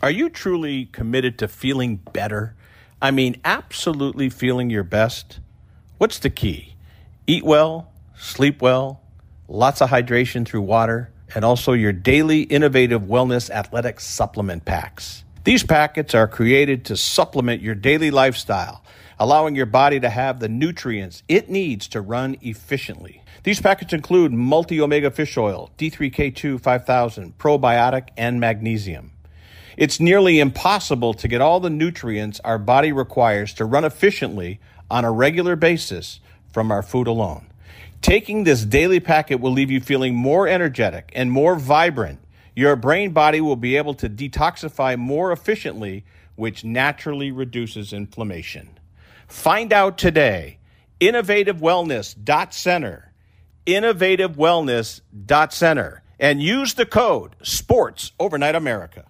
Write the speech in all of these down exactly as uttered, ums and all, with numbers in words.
Are you truly committed to feeling better? I mean, absolutely feeling your best? What's the key? Eat well, sleep well, lots of hydration through water, and also your daily innovative wellness athletic supplement packs. These packets are created to supplement your daily lifestyle, allowing your body to have the nutrients it needs to run efficiently. These packets include multi-omega fish oil, D three K two five thousand, probiotic, and magnesium. It's nearly impossible to get all the nutrients our body requires to run efficiently on a regular basis from our food alone. Taking this daily packet will leave you feeling more energetic and more vibrant. Your brain body will be able to detoxify more efficiently, which naturally reduces inflammation. Find out today. innovative wellness dot center. innovative wellness dot center. And use the code SPORTS Overnight America.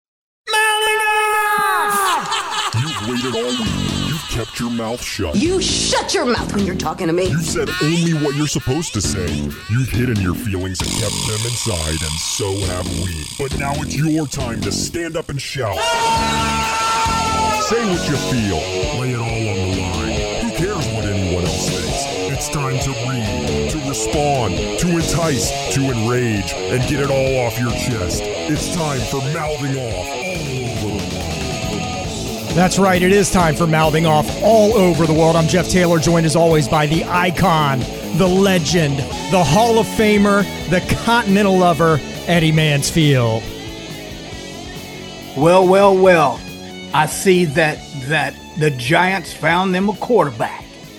You've waited all week. You've kept your mouth shut. You shut your mouth when you're talking to me. You said only what you're supposed to say. You've hidden your feelings and kept them inside, and so have we. But now it's your time to stand up and shout. Say what you feel. Lay it all on the line. Who cares what anyone else thinks? It's time to read, to respond, to entice, to enrage, and get it all off your chest. It's time for Mouthing Off all over the world. That's right. It is time for Mouthing Off all over the world. I'm Jeff Taylor, joined as always by the icon, the legend, the Hall of Famer, the continental lover, Eddie Mansfield. Well, well, well. I see that that the Giants found them a quarterback.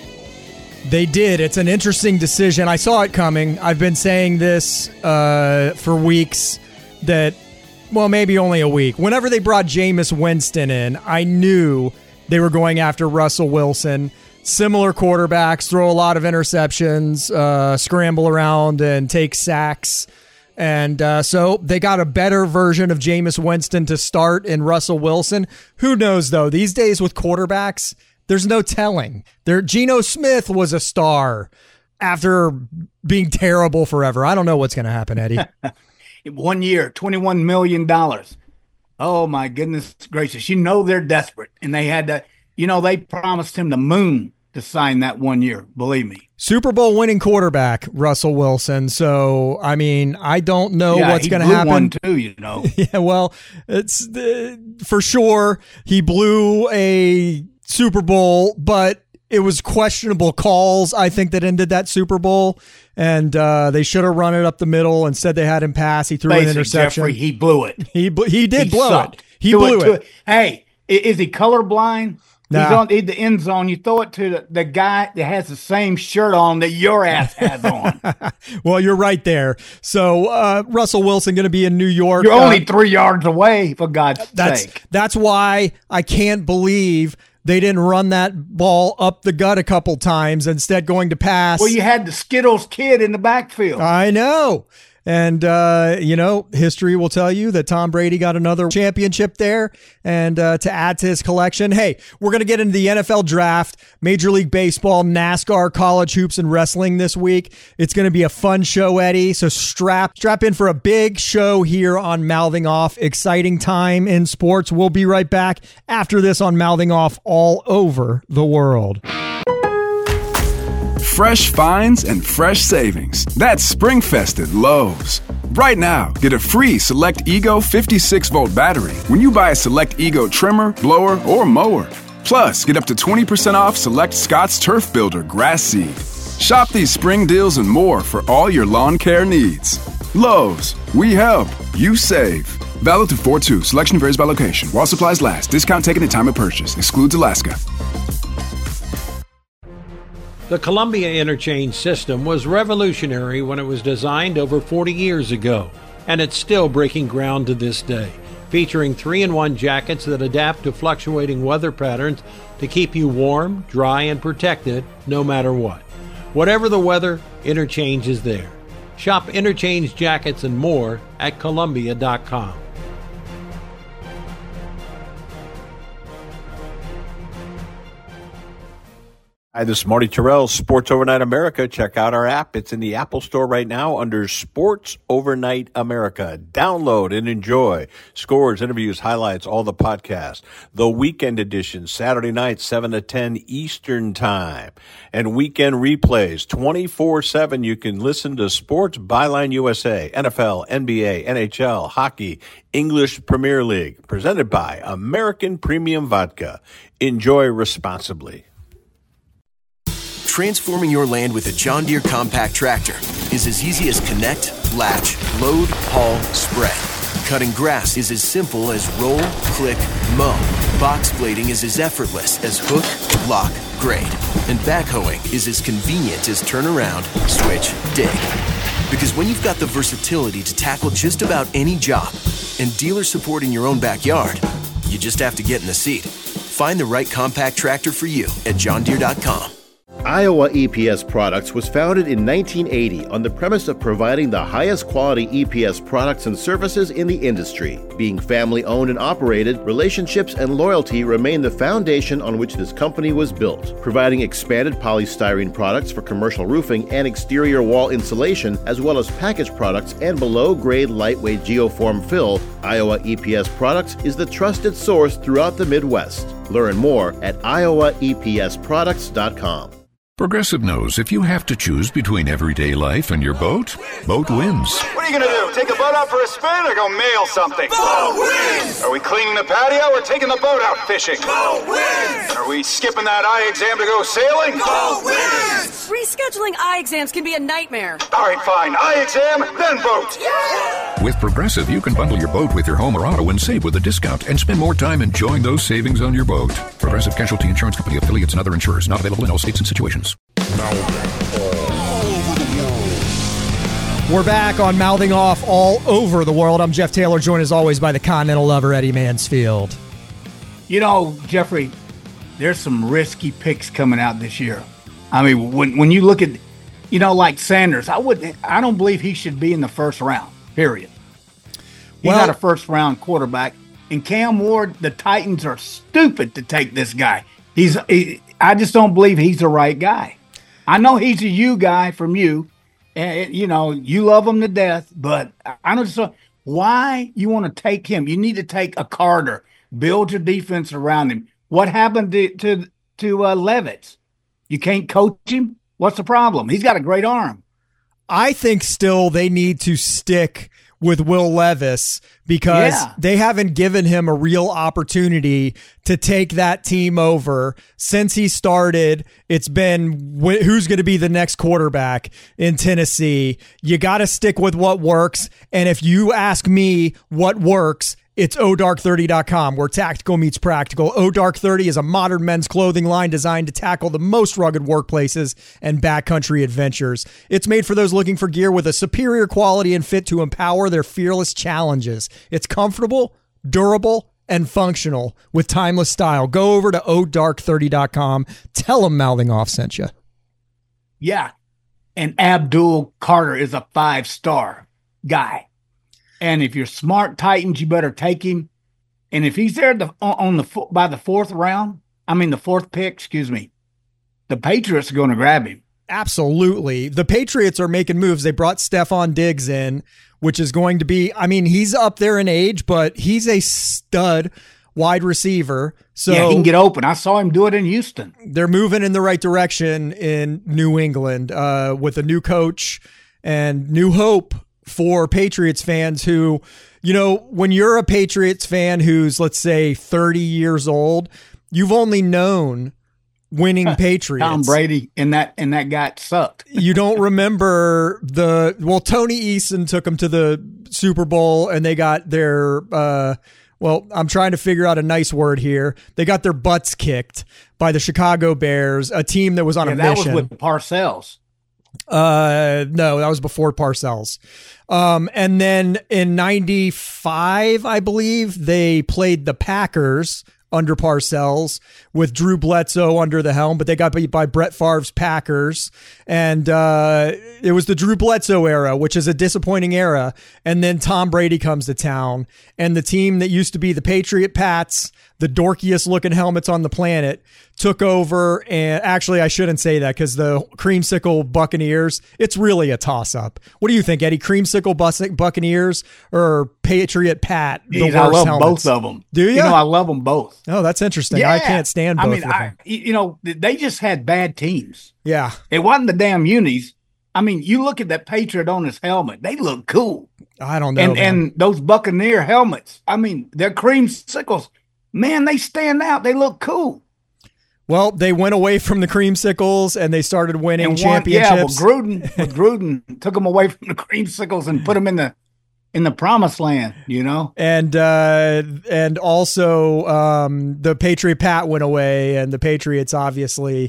They did. It's an interesting decision. I saw it coming. I've been saying this uh, for weeks that, well, maybe only a week. Whenever they brought Jameis Winston in, I knew they were going after Russell Wilson. Similar quarterbacks, throw a lot of interceptions, uh, scramble around and take sacks. And uh, so they got a better version of Jameis Winston to start in Russell Wilson. Who knows, though? These days with quarterbacks, there's no telling. There, Geno Smith was a star after being terrible forever. I don't know what's going to happen, Eddie. One year, twenty-one million dollars. Oh, my goodness gracious. You know they're desperate. And they had to, you know, they promised him the moon to sign that one year. Believe me. Super Bowl winning quarterback, Russell Wilson. So, I mean, I don't know yeah, what's going to happen. One too, you know. Yeah, well, it's uh, for sure. He blew a Super Bowl, but it was questionable calls, I think, that ended that Super Bowl. And uh, they should have run it up the middle. Instead, they had him pass. He threw Basic, an interception. Jeffrey, he blew it. He he did he blow sucked. it. He do blew it, it. it. Hey, is he colorblind? Nah. He's on the end zone. You throw it to the, the guy that has the same shirt on that your ass has on. Well, you're right there. So uh, Russell Wilson going to be in New York. You're uh, only three yards away, for God's that's, sake. That's why I can't believe they didn't run that ball up the gut a couple times, instead going to pass. Well, you had the Skittles kid in the backfield. I know. And, uh, you know, history will tell you that Tom Brady got another championship there. And uh, to add to his collection, hey, we're going to get into the N F L draft, Major League Baseball, NASCAR, college hoops, and wrestling this week. It's going to be a fun show, Eddie. So strap strap in for a big show here on Mouthing Off. Exciting time in sports. We'll be right back after this on Mouthing Off all over the world. Fresh finds and fresh savings. That's SpringFest at Lowe's. Right now, get a free Select Ego fifty-six volt battery when you buy a Select Ego trimmer, blower, or mower. Plus, get up to twenty percent off Select Scott's Turf Builder grass seed. Shop these spring deals and more for all your lawn care needs. Lowe's, we help, you save. Valid through four two. Selection varies by location. While supplies last. Discount taken at time of purchase. Excludes Alaska. The Columbia Interchange system was revolutionary when it was designed over forty years ago, and it's still breaking ground to this day, featuring three in one jackets that adapt to fluctuating weather patterns to keep you warm, dry, and protected no matter what. Whatever the weather, Interchange is there. Shop Interchange jackets and more at Columbia dot com. Hi, this is Marty Terrell, Sports Overnight America. Check out our app. It's in the Apple Store right now under Sports Overnight America. Download and enjoy. Scores, interviews, highlights, all the podcasts. The weekend edition, Saturday night, seven to ten Eastern Time. And weekend replays, twenty-four seven. You can listen to Sports Byline U S A, N F L, N B A, N H L, hockey, English Premier League. Presented by American Premium Vodka. Enjoy responsibly. Transforming your land with a John Deere compact tractor is as easy as connect, latch, load, haul, spread. Cutting grass is as simple as roll, click, mow. Box blading is as effortless as hook, lock, grade. And backhoeing is as convenient as turn around, switch, dig. Because when you've got the versatility to tackle just about any job and dealer support in your own backyard, you just have to get in the seat. Find the right compact tractor for you at john deere dot com. Iowa E P S Products was founded in nineteen eighty on the premise of providing the highest quality E P S products and services in the industry. Being family-owned and operated, relationships and loyalty remain the foundation on which this company was built. Providing expanded polystyrene products for commercial roofing and exterior wall insulation, as well as packaged products and below-grade lightweight geoform fill, Iowa E P S Products is the trusted source throughout the Midwest. Learn more at iowa e p s products dot com. Progressive knows if you have to choose between everyday life and your boat, boat wins. What are you going to do? Take the boat out for a spin or go mail something? Boat wins! Are we cleaning the patio or taking the boat out fishing? Boat wins! Are we skipping that eye exam to go sailing? Boat wins! Rescheduling eye exams can be a nightmare. All right, fine. Eye exam, then boat. Yeah! With Progressive, you can bundle your boat with your home or auto and save with a discount and spend more time enjoying those savings on your boat. Progressive Casualty Insurance Company, affiliates, and other insurers. Not available in all states and situations. We're back on Mouthing Off all over the world. I'm Jeff Taylor, joined as always by the Continental lover, Eddie Mansfield. You know, Jeffrey, there's some risky picks coming out this year. I mean, when when you look at, you know, like Sanders, I would, I don't believe he should be in the first round, period. He's Well- not a first-round quarterback. And Cam Ward, the Titans are stupid to take this guy. He's, he, I just don't believe he's the right guy. I know he's a you guy from you, and you know you love him to death. But I don't just why you want to take him. You need to take a Carter, build your defense around him. What happened to to, to uh, Levitz? You can't coach him. What's the problem? He's got a great arm. I think still they need to stick with Will Levis because Yeah. they haven't given him a real opportunity to take that team over since he started. It's been wh- who's going to be the next quarterback in Tennessee. You got to stick with what works. And if you ask me what works, it's O Dark thirty dot com, where tactical meets practical. O Dark thirty is a modern men's clothing line designed to tackle the most rugged workplaces and backcountry adventures. It's made for those looking for gear with a superior quality and fit to empower their fearless challenges. It's comfortable, durable, and functional with timeless style. Go over to O Dark thirty dot com. Tell them Mouthing Off sent you. Yeah, and Abdul Carter is a five-star guy. And if you're smart Titans, you better take him. And if he's there the, on the by the fourth round, I mean the fourth pick, excuse me, the Patriots are going to grab him. Absolutely. The Patriots are making moves. They brought Stephon Diggs in, which is going to be, I mean, he's up there in age, but he's a stud wide receiver. So yeah, he can get open. I saw him do it in Houston. They're moving in the right direction in New England uh, with a new coach and new hope for Patriots fans who, you know, when you're a Patriots fan who's, let's say, thirty years old, you've only known winning Patriots. Tom Brady and that and that guy sucked. You don't remember the, well, Tony Eason took them to the Super Bowl and they got their, uh, well, I'm trying to figure out a nice word here. They got their butts kicked by the Chicago Bears, a team that was on yeah, a that mission. was with Parcells. Uh, no, that was before Parcells. Um, and then in ninety-five, I believe, they played the Packers under Parcells with Drew Bledsoe under the helm, but they got beat by Brett Favre's Packers. And uh, it was the Drew Bledsoe era, which is a disappointing era. And then Tom Brady comes to town, and the team that used to be the Patriot Pats, the dorkiest looking helmets on the planet, took over, and actually I shouldn't say that because the Creamsicle Buccaneers, it's really a toss-up. What do you think, Eddie? Creamsicle Bus- Buccaneers or Patriot Pat? The Jeez, worst I love helmets? both of them. Do you? You know, I love them both. Oh, that's interesting. Yeah. I can't stand both I mean, of I, them. you know, they just had bad teams. Yeah. It wasn't the damn unis. I mean, you look at that Patriot on his helmet; they look cool. I don't know. And man. and those Buccaneer helmets, I mean, they're Creamsicles. Man, they stand out. They look cool. Well, they went away from the Creamsicles and they started winning And one, championships. yeah, well, Gruden, with Gruden took them away from the Creamsicles and put them in the in the promised land. You know, and uh, and also um, the Patriot Pat went away, and the Patriots obviously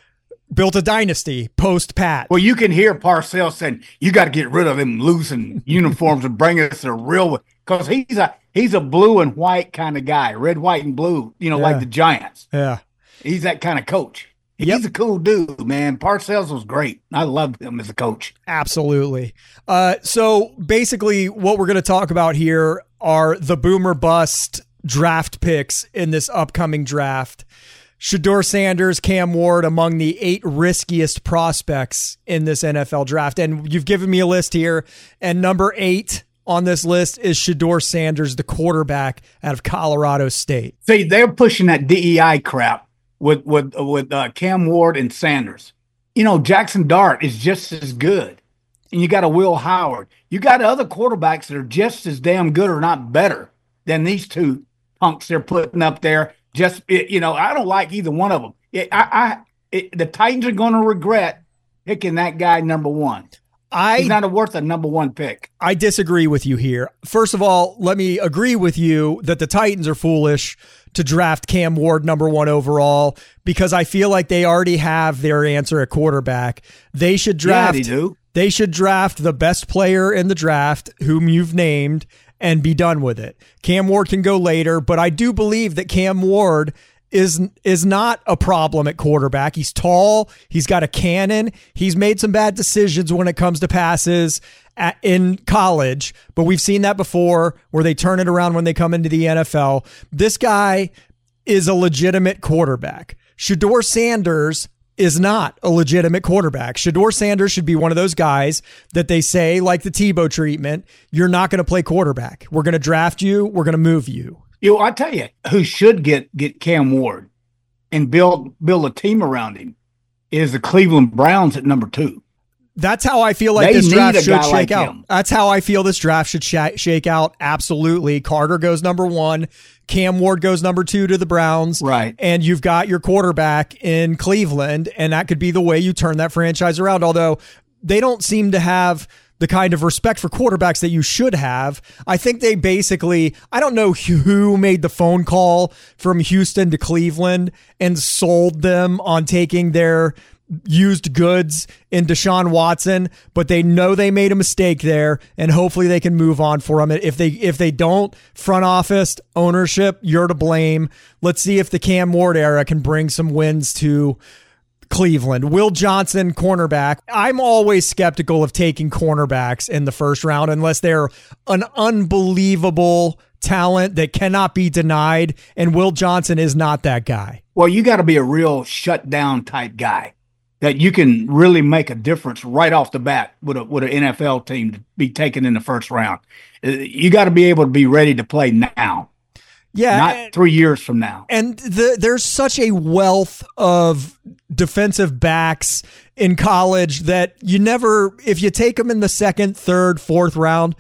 built a dynasty post Pat. Well, you can hear Parcells saying, "You got to get rid of them losing uniforms and bring us a real," because he's a he's a blue and white kind of guy, red, white, and blue. You know, Yeah. like the Giants. Yeah, he's that kind of coach. He's Yep. a cool dude, man. Parcells was great. I loved him as a coach. absolutely. Uh, so basically, what we're going to talk about here are the boomer bust draft picks in this upcoming draft. Shedeur Sanders, Cam Ward among the eight riskiest prospects in this N F L draft. And you've given me a list here. And number eight on this list is Shedeur Sanders, the quarterback out of Colorado State. See, they're pushing that D E I crap with with with uh, Cam Ward and Sanders. You know, Jackson Dart is just as good. And you got a Will Howard. You got other quarterbacks that are just as damn good or not better than these two punks they're putting up there. Just, it, you know, I don't like either one of them. It, I, I, it, the Titans are going to regret picking that guy number one. I, He's not worth a number one pick. I disagree with you here. First of all, let me agree with you that the Titans are foolish to draft Cam Ward number one overall because I feel like they already have their answer at quarterback. They should draft. Yeah, they do. They should draft the best player in the draft, whom you've named, and be done with it. Cam Ward can go later, but I do believe that Cam Ward is is not a problem at quarterback. He's tall. He's got a cannon. He's made some bad decisions when it comes to passes at, in college, but we've seen that before where they turn it around when they come into the N F L. This guy is a legitimate quarterback. Shedeur Sanders is not a legitimate quarterback. Shedeur Sanders should be one of those guys that they say, like the Tebow treatment, you're not going to play quarterback. We're going to draft you. We're going to move you. You know, I tell you, who should get get Cam Ward and build build a team around him is the Cleveland Browns at number two. That's how I feel like They this need draft a should guy shake like out. him. That's how I feel this draft should sh- shake out. Absolutely. Carter goes number one. Cam Ward goes number two to the Browns. Right. And you've got your quarterback in Cleveland, and that could be the way you turn that franchise around. Although they don't seem to have the kind of respect for quarterbacks that you should have. I think they basically, I don't know who made the phone call from Houston to Cleveland and sold them on taking their used goods in Deshaun Watson, but they know they made a mistake there, and hopefully they can move on for him. If they if they don't, front office, ownership, you're to blame. Let's see if the Cam Ward era can bring some wins to Cleveland. Will Johnson, cornerback. I'm always skeptical of taking cornerbacks in the first round unless they're an unbelievable talent that cannot be denied, and Will Johnson is not that guy. Well, you got to be a real shutdown type guy that you can really make a difference right off the bat with a with an N F L team to be taken in the first round. Uh, You got to be able to be ready to play now. Yeah, not and, three years from now. And the, there's such a wealth of defensive backs in college that you never, if you take them in the second, third, fourth round,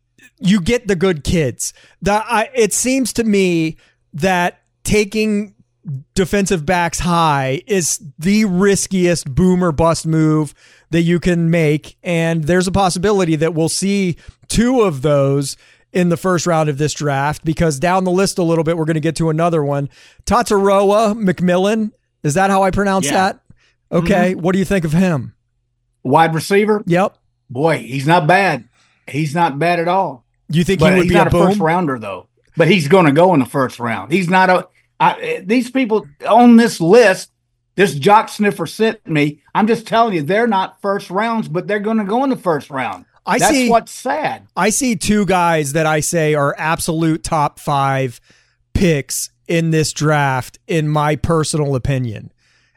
you get the good kids. That I, it seems to me that taking defensive backs high is the riskiest boomer bust move that you can make. And there's a possibility that we'll see two of those in the first round of this draft, because down the list a little bit, we're going to get to another one. Tataroa McMillan. Is that how I pronounce Yeah. that? Okay. Mm-hmm. What do you think of him? Wide receiver? Yep. Boy, he's not bad. He's not bad at all. Do you think But he would he's be not a a, boom? first rounder, though. But he's going to go in the first round. He's not a. I, these people on this list, this jock sniffer sent me. I'm just telling you, they're not first rounds, but they're going to go in the first round. I That's see, what's sad. I see two guys that I say are absolute top five picks in this draft, in my personal opinion.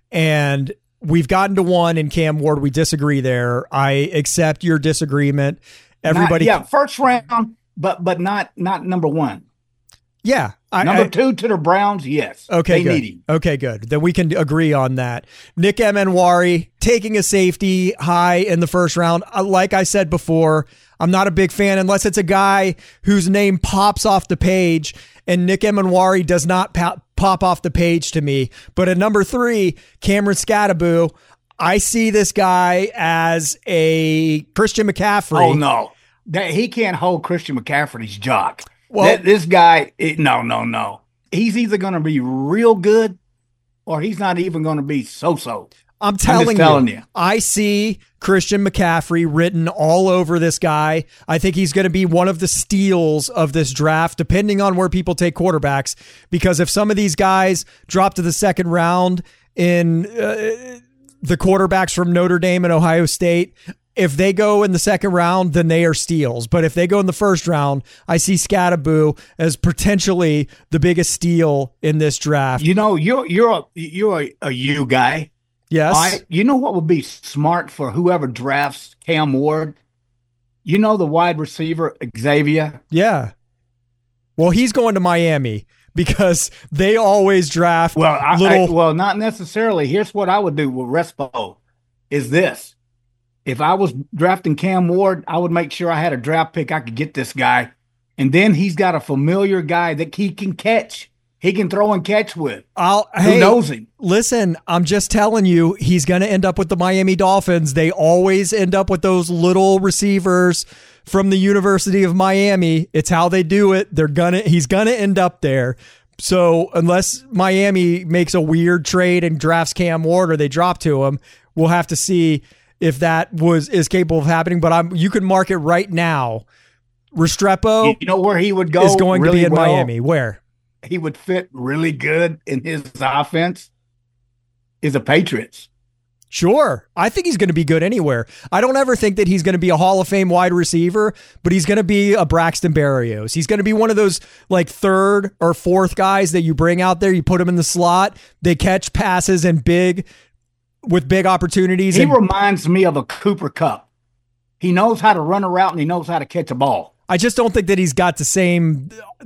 And we've gotten to one in Cam Ward. We disagree there. I accept your disagreement. Everybody, not, yeah, first round, but but not not number one. Yeah, I, number I, two to the Browns. Yes, okay, they good. need him. Okay, good. Then we can agree on that. Nick Emenwari taking a safety high in the first round. Like I said before, I'm not a big fan unless it's a guy whose name pops off the page, and Nick Emenwari does not pop, pop off the page to me. But at number three, Cameron Skattebo, I see this guy as a Christian McCaffrey. Oh, no. That, he can't hold Christian McCaffrey's jock. Well, that, this guy, it, no, no, no. He's either going to be real good or he's not even going to be so-so. I'm telling, I'm telling you, you, I see Christian McCaffrey written all over this guy. I think he's going to be one of the steals of this draft, depending on where people take quarterbacks. Because if some of these guys drop to the second round in uh, the quarterbacks from Notre Dame and Ohio State, if they go in the second round, then they are steals. But if they go in the first round, I see Skattebo as potentially the biggest steal in this draft. You know, you're you're a, you're a, a you guy. Yes. I, you know what would be smart for whoever drafts Cam Ward? You know the wide receiver, Xavier? Yeah. Well, he's going to Miami because they always draft well, I, little... I, well, not necessarily. Here's what I would do with Respo is this. If I was drafting Cam Ward, I would make sure I had a draft pick. I could get this guy. And then he's got a familiar guy that he can catch. He can throw and catch with. I'll, Who hey, knows him? Listen, I'm just telling you, he's going to end up with the Miami Dolphins. They always end up with those little receivers from the University of Miami. It's how they do it. They're gonna. He's going to end up there. So unless Miami makes a weird trade and drafts Cam Ward or they drop to him, we'll have to see if that was is capable of happening. But I'm you can mark it right now. Restrepo, you know where he would go is going really to be in well? Miami. Where? He would fit really good in his offense is the Patriots. Sure. I think he's going to be good anywhere. I don't ever think that he's going to be a Hall of Fame wide receiver, but he's going to be a Braxton Berrios. He's going to be one of those like third or fourth guys that you bring out there. You put him in the slot. They catch passes and big with big opportunities. He and, reminds me of a Cooper Kupp. He knows how to run a route and he knows how to catch a ball. I just don't think that he's got the same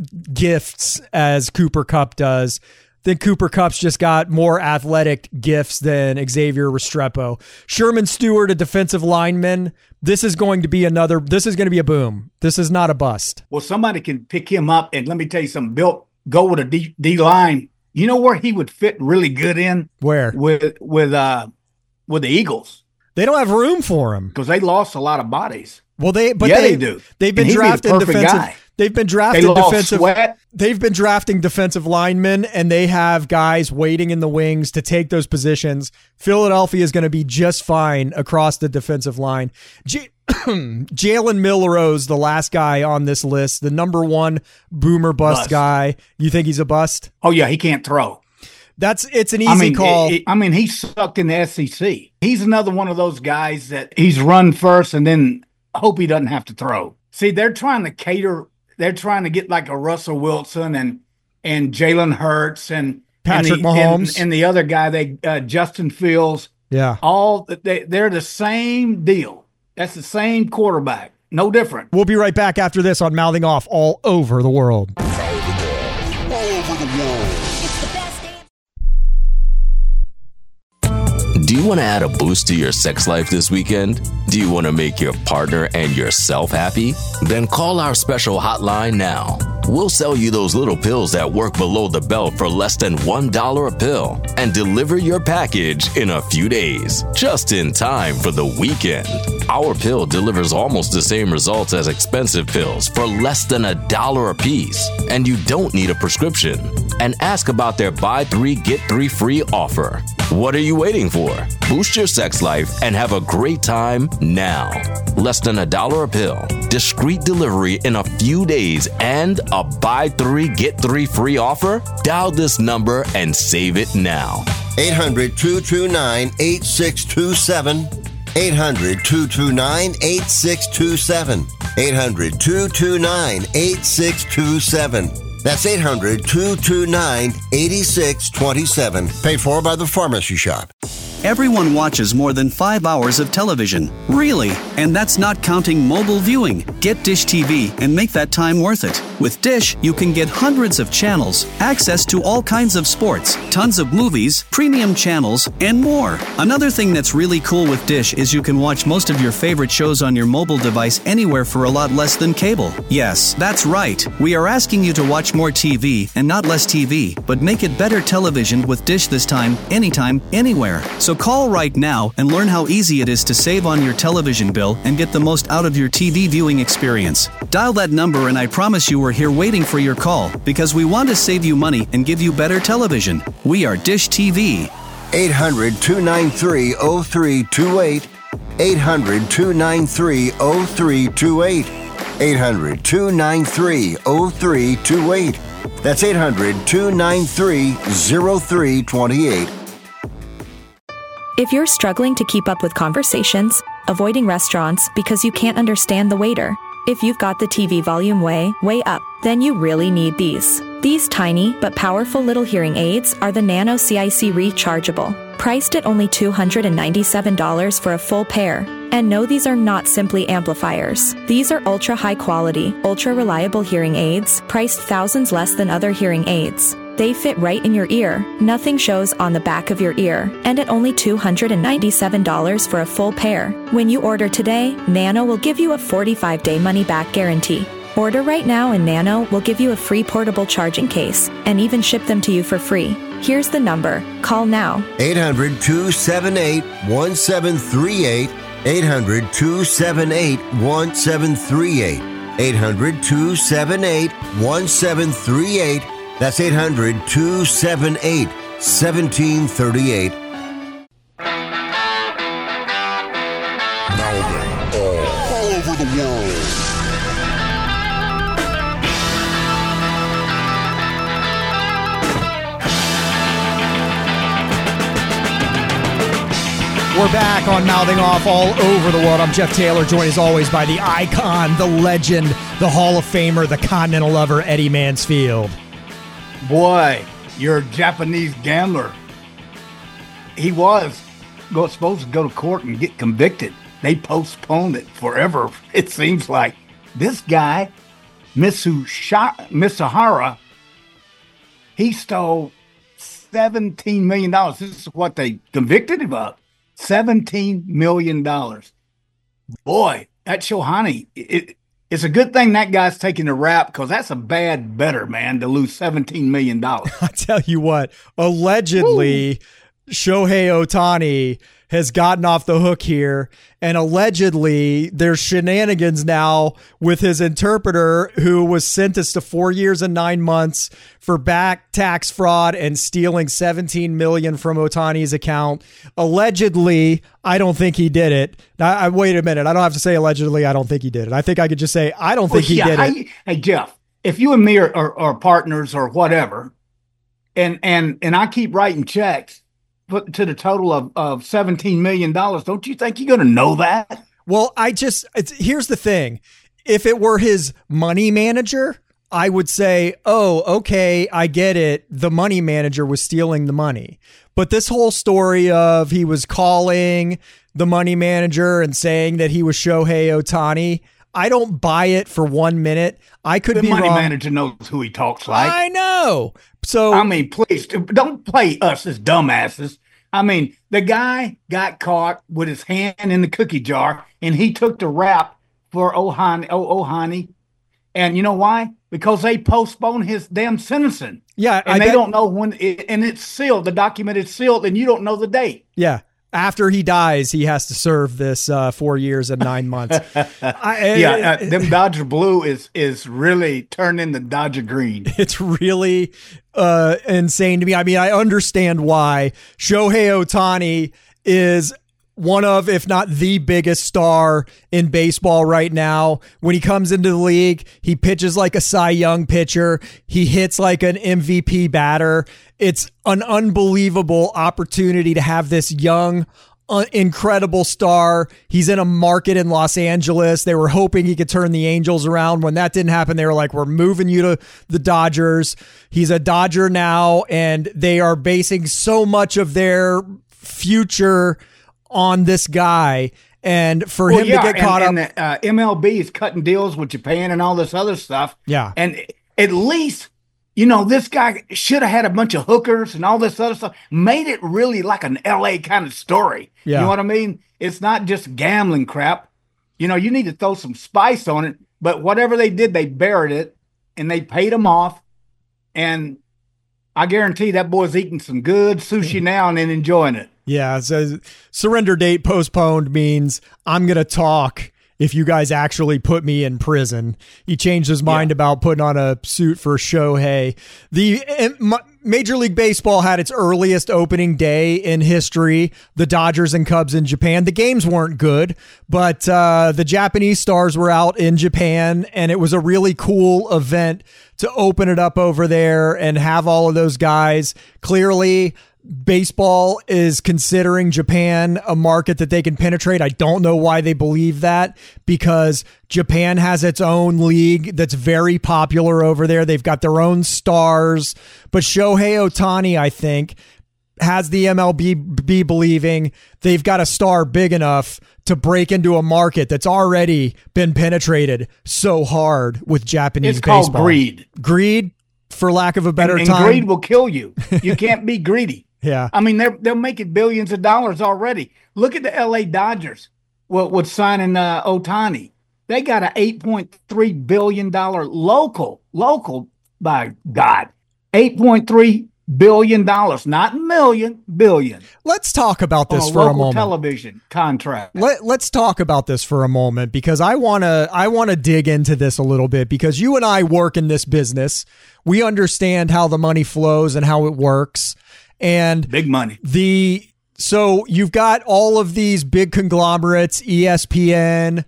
gifts as Cooper Kupp does. I think Cooper Kupp's just got more athletic gifts than Xavier Restrepo. Sherman Stewart, a defensive lineman. This is going to be another, this is going to be a boom. This is not a bust. Well, somebody can pick him up, and let me tell you something, Bill, go with a D, D line. You know where he would fit really good in? Where? With with uh with the Eagles. They don't have room for him. Because they lost a lot of bodies. Well, they but yeah, they, they do. They've been and drafting defensive. Guy. They've been drafting they lost defensive. Sweat. They've been drafting defensive linemen, and they have guys waiting in the wings to take those positions. Philadelphia is going to be just fine across the defensive line. J- Jalen Milrose, the last guy on this list, the number one boomer bust, bust guy. You think he's a bust? Oh yeah, he can't throw. That's it's an easy I mean, call. It, it, I mean, he sucked in the S E C. He's another one of those guys that he's run first and then hope he doesn't have to throw. See, they're trying to cater. They're trying to get like a Russell Wilson and and Jalen Hurts and Patrick and the, Mahomes and, and the other guy, they uh, Justin Fields. Yeah, all they they're the same deal. That's the same quarterback. No different. We'll be right back after this on Mouthing Off all over the world. All over the world. Do you want to add a boost to your sex life this weekend? Do you want to make your partner and yourself happy? Then call our special hotline now. We'll sell you those little pills that work below the belt for less than one dollar a pill and deliver your package in a few days, just in time for the weekend. Our pill delivers almost the same results as expensive pills for less than a dollar a piece, and you don't need a prescription. And ask about their buy three, get three free offer. What are you waiting for? Boost your sex life and have a great time now. Less than a dollar a pill, discreet delivery in a few days, and a buy three, get three free offer? Dial this number and save it now. eight hundred, two two nine, eight six two seven. eight hundred, two two nine, eight six two seven. eight hundred, two two nine, eight six two seven. That's eight hundred, two two nine, eight six two seven. Paid for by the Pharmacy Shop. Everyone watches more than five hours of television. Really? And that's not counting mobile viewing. Get Dish T V and make that time worth it. With Dish, you can get hundreds of channels, access to all kinds of sports, tons of movies, premium channels, and more. Another thing that's really cool with Dish is you can watch most of your favorite shows on your mobile device anywhere for a lot less than cable. Yes, that's right. We are asking you to watch more T V and not less T V, but make it better television with Dish this time, anytime, anywhere. So call right now and learn how easy it is to save on your television bill and get the most out of your T V viewing experience. Dial that number and I promise you we're here waiting for your call because we want to save you money and give you better television. We are Dish T V. eight hundred, two nine three, zero three two eight. eight hundred, two nine three, zero three two eight. eight hundred, two nine three, zero three two eight. That's eight hundred, two nine three, zero three two eight. If you're struggling to keep up with conversations, avoiding restaurants because you can't understand the waiter, if you've got the T V volume way, way up, then you really need these. These tiny but powerful little hearing aids are the Nano C I C Rechargeable, priced at only two hundred ninety-seven dollars for a full pair. And no, these are not simply amplifiers. These are ultra high quality, ultra reliable hearing aids, priced thousands less than other hearing aids. They fit right in your ear, nothing shows on the back of your ear, and at only two hundred ninety-seven dollars for a full pair. When you order today, Nano will give you a forty-five day money-back guarantee. Order right now and Nano will give you a free portable charging case and even ship them to you for free. Here's the number. Call now. eight hundred, two seven eight, one seven three eight. eight hundred, two seven eight, one seven three eight. eight hundred, two seven eight, one seven three eight. That's eight hundred, two seven eight, one seven three eight. Now then, all, all over the world. We're back on Mouthing Off all over the world. I'm Jeff Taylor, joined as always by the icon, the legend, the Hall of Famer, the continental lover, Eddie Mansfield. Boy, you're a Japanese gambler. He was go, supposed to go to court and get convicted. They postponed it forever, it seems like. This guy, Mitsuhara, he stole seventeen million dollars. This is what they convicted him of. seventeen million dollars. Boy, that Shohei, it, it's a good thing that guy's taking the rap because that's a bad better, man, to lose seventeen million dollars. I tell you what, allegedly, Woo. Shohei Ohtani has gotten off the hook here, and allegedly there's shenanigans now with his interpreter who was sentenced to four years and nine months for back tax fraud and stealing seventeen million dollars from Ohtani's account. Allegedly, I don't think he did it. Now, I, wait a minute. I don't have to say allegedly. I don't think he did it. I think I could just say I don't well, think he yeah, did I, it. Hey, Jeff, if you and me are, are, are partners or whatever, and and and I keep writing checks put to the total of, of seventeen million dollars, don't you think you're going to know that? Well, I just, it's, here's the thing. If it were his money manager, I would say, oh, okay, I get it. The money manager was stealing the money. But this whole story of he was calling the money manager and saying that he was Shohei Ohtani, I don't buy it for one minute. I could the be wrong. The money manager knows who he talks like. I know. So I mean, please don't play us as dumbasses. I mean, the guy got caught with his hand in the cookie jar, and he took the rap for Ohtani. Oh, Ohtani, and you know why? Because they postponed his damn sentencing. Yeah, and I they bet- don't know when. It, and it's sealed. The document is sealed, and you don't know the date. Yeah. After he dies, he has to serve this uh, four years and nine months. I, yeah, uh, them Dodger blue is is really turned into Dodger green. It's really uh, insane to me. I mean, I understand why Shohei Ohtani is one of, if not the biggest star in baseball right now. When he comes into the league, he pitches like a Cy Young pitcher. He hits like an M V P batter. It's an unbelievable opportunity to have this young, uh, incredible star. He's in a market in Los Angeles. They were hoping he could turn the Angels around. When that didn't happen, they were like, we're moving you to the Dodgers. He's a Dodger now, and they are basing so much of their future on this guy. And for well, him yeah, to get caught and, up. And the, uh, M L B is cutting deals with Japan and all this other stuff. Yeah. And at least, you know, this guy should have had a bunch of hookers and all this other stuff. Made it really like an L A kind of story. Yeah. You know what I mean? It's not just gambling crap. You know, you need to throw some spice on it. But whatever they did, they buried it and they paid him off. And I guarantee that boy's eating some good sushi now and then enjoying it. Yeah, so surrender date postponed means I'm going to talk if you guys actually put me in prison. He changed his mind yeah. about putting on a suit for Shohei. The uh, Major League Baseball had its earliest opening day in history. The Dodgers and Cubs in Japan. The games weren't good, but uh, the Japanese stars were out in Japan, and it was a really cool event to open it up over there and have all of those guys. Clearly, baseball is considering Japan a market that they can penetrate. I don't know why they believe that, because Japan has its own league that's very popular over there. They've got their own stars, but Shohei Ohtani, I think, has the M L B be believing they've got a star big enough to break into a market that's already been penetrated so hard with Japanese it's baseball. It's called greed. Greed, for lack of a better and, and time. And greed will kill you. You can't be greedy. Yeah. I mean, they're, they're making billions of dollars already. Look at the L A Dodgers with, with signing uh, Ohtani. They got an eight point three billion dollars local, local, by God, eight point three billion dollars, not million, billion. Let's talk about this on a for a local moment. Television contract. Let, let's talk about this for a moment, because I want to I want to dig into this a little bit, because you and I work in this business. We understand how the money flows and how it works. And big money. The so you've got all of these big conglomerates, E S P N,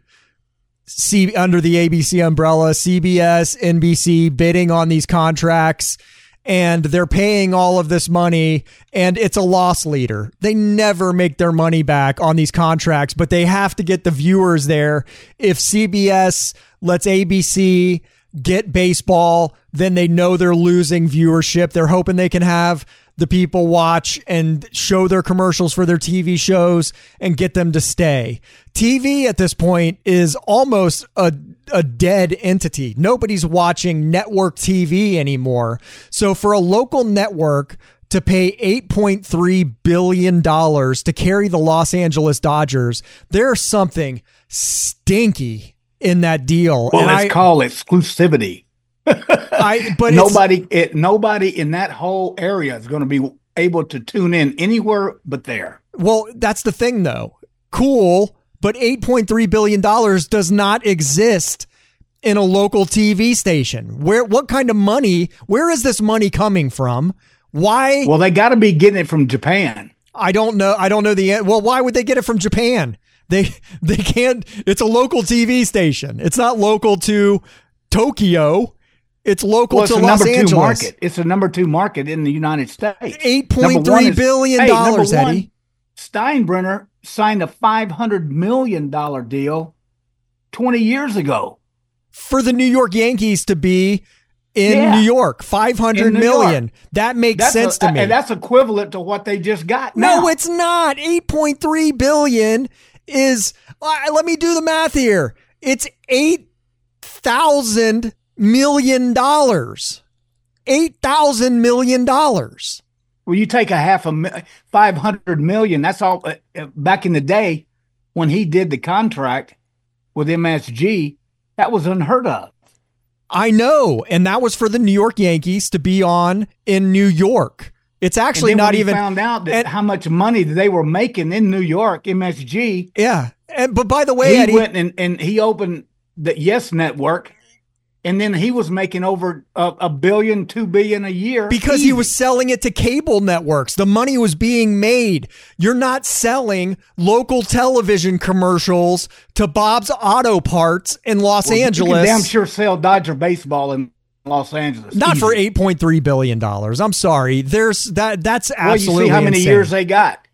C under the A B C umbrella, C B S, N B C bidding on these contracts, and they're paying all of this money, and it's a loss leader. They never make their money back on these contracts, but they have to get the viewers there. If C B S lets A B C get baseball, then they know they're losing viewership. They're hoping they can have the people watch and show their commercials for their T V shows and get them to stay. T V at this point is almost a, a dead entity. Nobody's watching network T V anymore. So for a local network to pay eight point three billion dollars to carry the Los Angeles Dodgers, there's something stinky in that deal. Well, and it's I, called exclusivity. I, but nobody, it, nobody in that whole area is going to be able to tune in anywhere but there. Well, that's the thing, though. Cool, but eight point three billion dollars does not exist in a local T V station. Where? What kind of money? Where is this money coming from? Why? Well, they got to be getting it from Japan. I don't know. I don't know the. Well, why would they get it from Japan? They they can't. It's a local T V station. It's not local to Tokyo. It's local well, it's to a Los number Angeles. Two market. It's a number two market in the United States. Eight point three billion dollars, hey, Eddie. Steinbrenner signed a five hundred million dollar deal twenty years ago for the New York Yankees to be in yeah. New York. Five hundred million. York. That makes that's sense a, to me. And that's equivalent to what they just got. No, now. it's not. Eight point three billion is. Uh, let me do the math here. It's eight thousand. Million dollars, eight thousand million dollars. Well, you take a half a five hundred million. That's all. Uh, back in the day, when he did the contract with M S G, that was unheard of. I know, and that was for the New York Yankees to be on in New York. It's actually and then not when even he found out that and, how much money they were making in New York. M S G, yeah. And, but by the way, he Eddie, went and, and he opened the Yes Network. And then he was making over a, a billion, two billion a year. Because easy. He was selling it to cable networks. The money was being made. You're not selling local television commercials to Bob's Auto Parts in Los well, Angeles. You can damn sure sell Dodger baseball in Los Angeles. Not easy. for eight point three billion dollars. I'm sorry. There's that. That's absolutely Well, you see how many insane. years they got.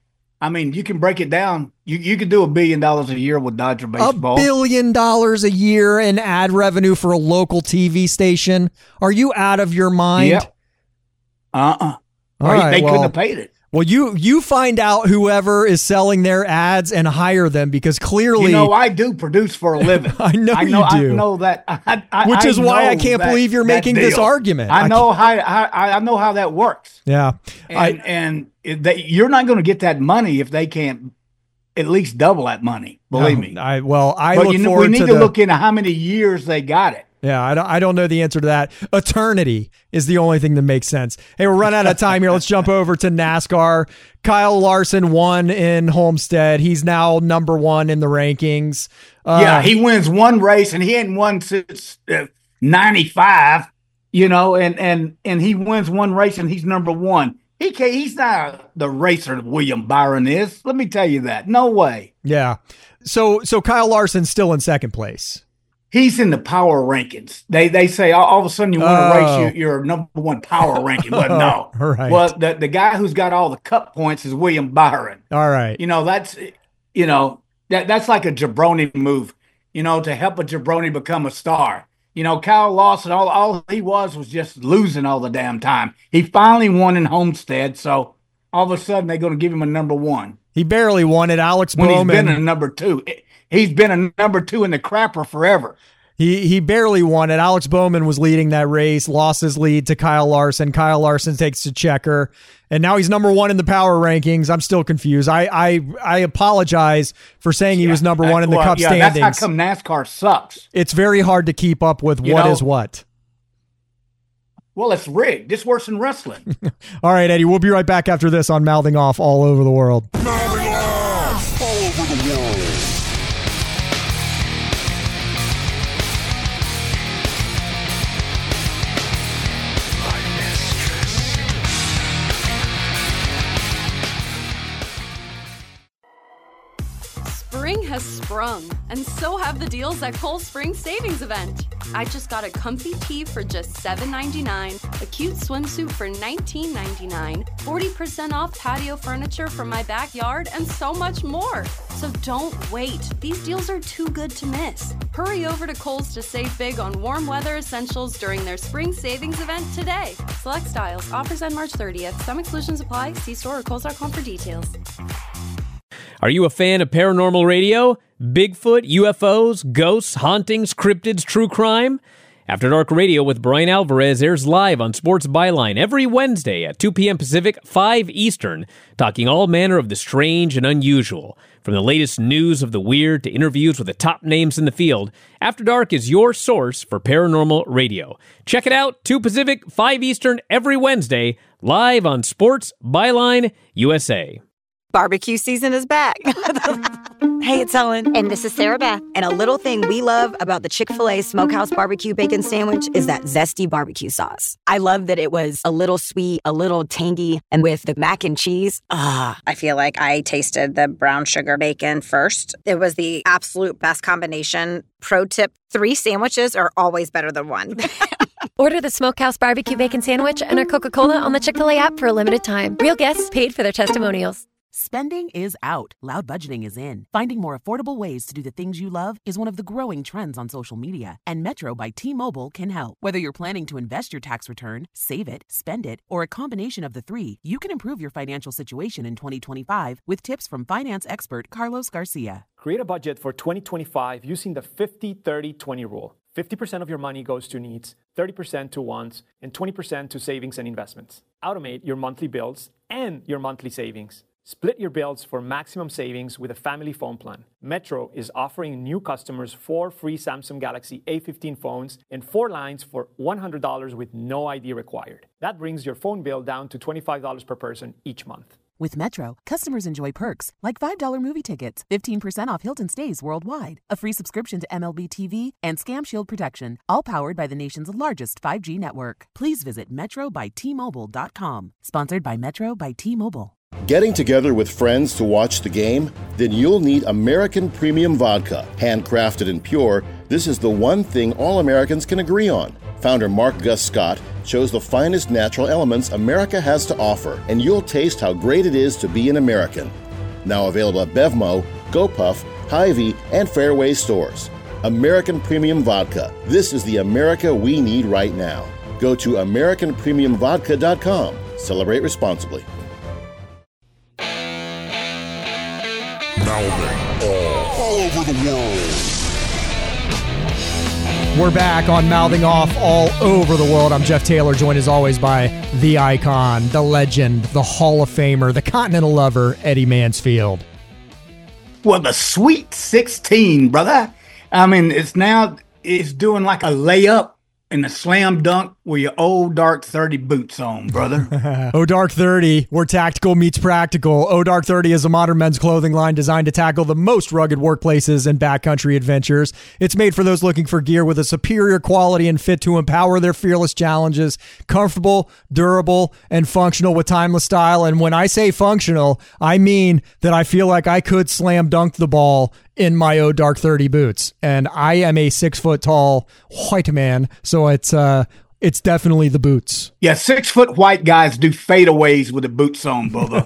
I mean, you can break it down. You you could do a billion dollars a year with Dodger baseball. A billion dollars a year in ad revenue for a local T V station. Are you out of your mind? Yep. Uh-uh. All right, they well, couldn't have paid it. Well, you you find out whoever is selling their ads and hire them, because clearly, you know, I do produce for a living. I know, I know you do. I know that. I, I, Which is I why I can't that, believe you're making this argument. I I know how I, I know how that works. Yeah, and I, and they, you're not going to get that money if they can't at least double that money. Believe no, me. I well, I but look you know, forward we need to, to the, look into how many years they got it. Yeah, I don't, I don't know the answer to that. Eternity is the only thing that makes sense. Hey, we're running out of time here. Let's jump over to NASCAR. Kyle Larson won in Homestead. He's now number one in the rankings. Uh, yeah, he wins one race, and he hadn't won since uh, ninety-five, you know, and, and, and he wins one race, and he's number one. He can't, he's not the racer that William Byron is. Let me tell you that. No way. Yeah. So so Kyle Larson's still in second place. He's in the power rankings. They they say all, all of a sudden you win oh. a race, you, you're number one power ranking. But no. Right. Well, the, the guy who's got all the cup points is William Byron. All right. You know, that's, you know, that that's like a jabroni move, you know, to help a jabroni become a star. You know, Kyle Larson, all, all he was was just losing all the damn time. He finally won in Homestead, so all of a sudden they're going to give him a number one. He barely won it. Alex when Bowman. He's been a number two. He's been a number two in the crapper forever. He he barely won it. Alex Bowman was leading that race, lost his lead to Kyle Larson. Kyle Larson takes to Checker, and now he's number one in the power rankings. I'm still confused. I I, I apologize for saying he yeah, was number one in the well, Cup yeah, standings. That's how come NASCAR sucks. It's very hard to keep up with you what know, is what. Well, it's rigged. It's worse than wrestling. All right, Eddie, we'll be right back after this on Mouthing Off All Over the World. Mouthing Off All Over the World. Spring has sprung, and so have the deals at Kohl's Spring Savings Event. I just got a comfy tee for just seven ninety-nine, a cute swimsuit for nineteen ninety-nine, forty percent off patio furniture for my backyard, and so much more. So don't wait. These deals are too good to miss. Hurry over to Kohl's to save big on warm weather essentials during their Spring Savings Event today. Select styles. Offers end March thirtieth. Some exclusions apply. See store or kohls dot com for details. Are you a fan of paranormal radio? Bigfoot, U F Os, ghosts, hauntings, cryptids, true crime? After Dark Radio with Brian Alvarez airs live on Sports Byline every Wednesday at two p.m. Pacific, five Eastern, talking all manner of the strange and unusual. From the latest news of the weird to interviews with the top names in the field, After Dark is your source for paranormal radio. Check it out, two Pacific, five Eastern, every Wednesday, live on Sports Byline U S A. Barbecue season is back. Hey, it's Ellen. And this is Sarah Beth. And a little thing we love about the Chick-fil-A Smokehouse Barbecue Bacon Sandwich is that zesty barbecue sauce. I love that it was a little sweet, a little tangy, and with the mac and cheese, ah. I feel like I tasted the brown sugar bacon first. It was the absolute best combination. Pro tip, three sandwiches are always better than one. Order the Smokehouse Barbecue Bacon Sandwich and our Coca-Cola on the Chick-fil-A app for a limited time. Real guests paid for their testimonials. Spending is out. Loud budgeting is in. Finding more affordable ways to do the things you love is one of the growing trends on social media, and Metro by T-Mobile can help. Whether you're planning to invest your tax return, save it, spend it, or a combination of the three, you can improve your financial situation in twenty twenty-five with tips from finance expert Carlos Garcia. Create a budget for twenty twenty-five using the fifty thirty twenty rule. fifty percent of your money goes to needs, thirty percent to wants, and twenty percent to savings and investments. Automate your monthly bills and your monthly savings. Split your bills for maximum savings with a family phone plan. Metro is offering new customers four free Samsung Galaxy A fifteen phones and four lines for one hundred dollars with no I D required. That brings your phone bill down to twenty-five dollars per person each month. With Metro, customers enjoy perks like five dollars movie tickets, fifteen percent off Hilton stays worldwide, a free subscription to M L B T V, and Scam Shield protection, all powered by the nation's largest five G network. Please visit metro by T Mobile dot com. Sponsored by Metro by T-Mobile. Getting together with friends to watch the game? Then you'll need American Premium Vodka. Handcrafted and pure, this is the one thing all Americans can agree on. Founder Mark Gus Scott chose the finest natural elements America has to offer, and you'll taste how great it is to be an American. Now available at Bevmo, GoPuff, Hy-Vee, and Fairway stores. American Premium Vodka. This is the America we need right now. Go to American Premium Vodka dot com. Celebrate responsibly. Mouthing all, all over the world. We're back on Mouthing Off all over the world. I'm Jeff Taylor, joined as always by the icon, the legend, the Hall of Famer, the Continental lover, Eddie Mansfield. Well, the Sweet sixteen, brother. I mean, it's now, it's doing like a layup and a slam dunk with your old Dark thirty boots on, brother. Oh, Dark thirty, where tactical meets practical. Oh, Dark thirty is a modern men's clothing line designed to tackle the most rugged workplaces and backcountry adventures. It's made for those looking for gear with a superior quality and fit to empower their fearless challenges. Comfortable, durable, and functional with timeless style. And when I say functional, I mean that I feel like I could slam dunk the ball in my Oh Dark thirty boots. And I am a six foot tall white man, so it's uh it's definitely the boots. Yeah, six foot white guys do fadeaways with the boots on, brother.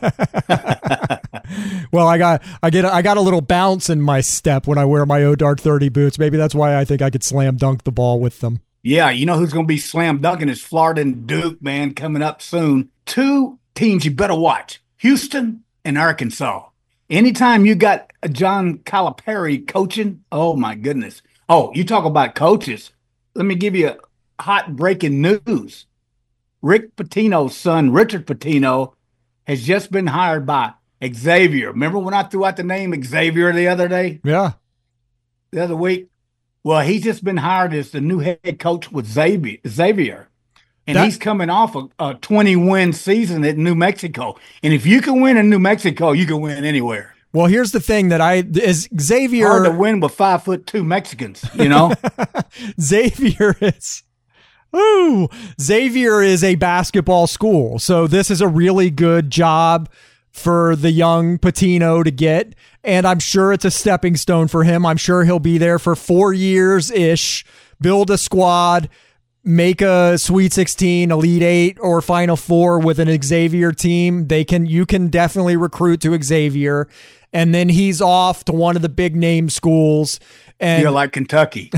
Well, I got I get I got a little bounce in my step when I wear my Oh Dark thirty boots. Maybe that's why I think I could slam dunk the ball with them. Yeah, you know who's going to be slam dunking is Florida and Duke, man, coming up soon. Two teams you better watch, Houston and Arkansas. Anytime you got John Calipari coaching, oh, my goodness. Oh, you talk about coaches. Let me give you a hot breaking news. Rick Pitino's son, Richard Pitino, has just been hired by Xavier. Remember when I threw out the name Xavier the other day? Yeah. The other week? Well, he's just been hired as the new head coach with Xavier. Xavier. And that, he's coming off a, a twenty-win season at New Mexico. And if you can win in New Mexico, you can win anywhere. Well, here's the thing that I is Xavier hard to win with five foot two Mexicans, you know. Xavier is ooh, Xavier is a basketball school, so this is a really good job for the young Pitino to get, and I'm sure it's a stepping stone for him. I'm sure he'll be there for four years ish, build a squad, make a Sweet sixteen, Elite Eight, or Final Four with an Xavier team. They can, you can definitely recruit to Xavier, and then he's off to one of the big name schools. And you're like Kentucky.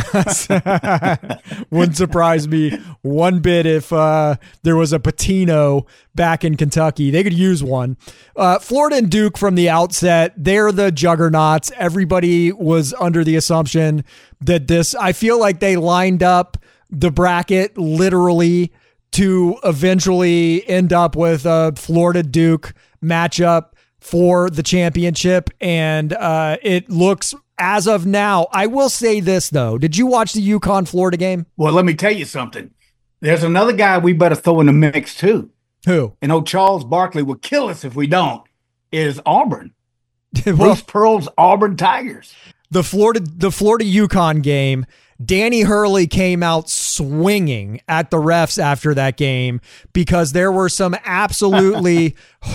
Wouldn't surprise me one bit if uh, there was a Pitino back in Kentucky. They could use one. Uh, Florida and Duke from the outset, they're the juggernauts. Everybody was under the assumption that this, I feel like they lined up the bracket literally to eventually end up with a Florida Duke matchup for the championship. And uh, it looks, as of now, I will say this though. Did you watch the UConn Florida game? Well, let me tell you something. There's another guy we better throw in the mix too. Who? And old Charles Barkley will kill us if we don't, is Auburn. well, Bruce Pearl's Auburn Tigers. The Florida, the Florida UConn game, Danny Hurley came out swinging at the refs after that game because there were some absolutely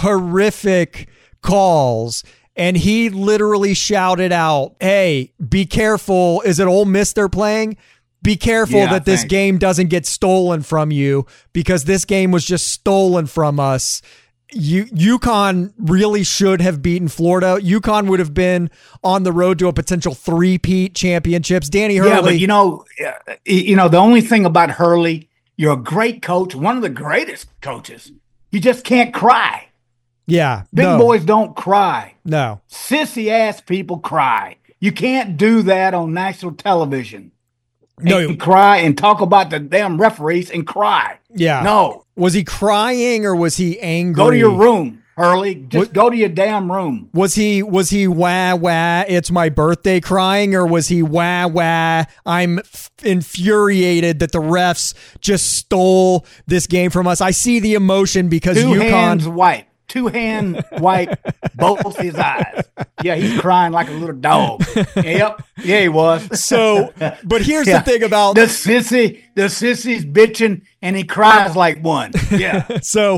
horrific calls, and he literally shouted out, hey, be careful. Is it Ole Miss they're playing? Be careful yeah, that this thanks. game doesn't get stolen from you, because this game was just stolen from us. You, UConn really should have beaten Florida. UConn would have been on the road to a potential three-peat championships. Danny Hurley. Yeah, but you know, you know, the only thing about Hurley, you're a great coach, one of the greatest coaches. You just can't cry. Yeah. Big no. boys don't cry. No. Sissy-ass people cry. You can't do that on national television. No. And cry and talk about the damn referees and cry. Yeah. No. Was he crying or was he angry? Go to your room, Hurley. Just what, go to your damn room. Was he was he wah wah, it's my birthday crying, or was he wah wah, I'm f- infuriated that the refs just stole this game from us? I see the emotion because Two UConn hands white. Two hand white, both his eyes. Yeah, he's crying like a little dog. Yep, yeah, he was. So, but here's yeah. the thing about the sissy. The sissy's bitching, and he cries like one. Yeah. So,